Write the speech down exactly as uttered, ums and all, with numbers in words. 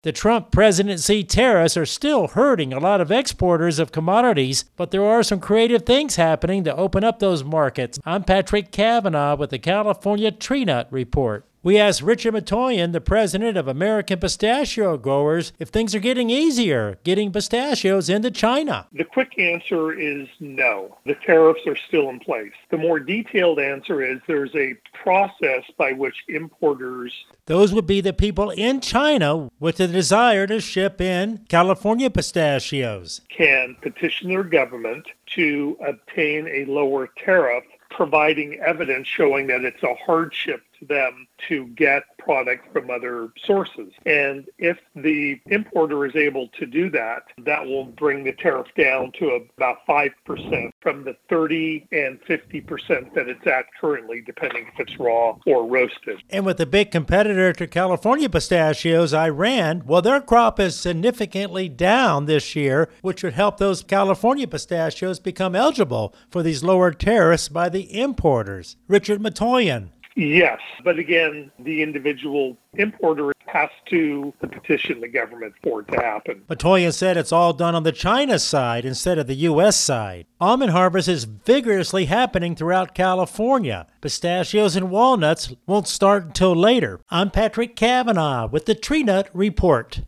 The Trump presidency tariffs are still hurting a lot of exporters of commodities, but there are some creative things happening to open up those markets. I'm Patrick Cavanaugh with the California Tree Nut Report. We asked Richard Matoyan, the president of American Pistachio Growers, if things are getting easier getting pistachios into China. The quick answer is no. The tariffs are still in place. The more detailed answer is there's a process by which importers, those would be the people in China with the desire to ship in California pistachios, can petition their government to obtain a lower tariff, providing evidence showing that it's a hardship to them to get product from other sources. And if the importer is able to do that, that will bring the tariff down to about five percent from the thirty and fifty percent that it's at currently, depending if it's raw or roasted. And with the big competitor to California pistachios, Iran, well, their crop is significantly down this year, which would help those California pistachios become eligible for these lower tariffs by the importers. Richard Matoyan. Yes, but again, the individual importer has to petition the government for it to happen. Matoyan said it's all done on the China side instead of the U S side. Almond harvest is vigorously happening throughout California. Pistachios and walnuts won't start until later. I'm Patrick Cavanaugh with the Tree Nut Report.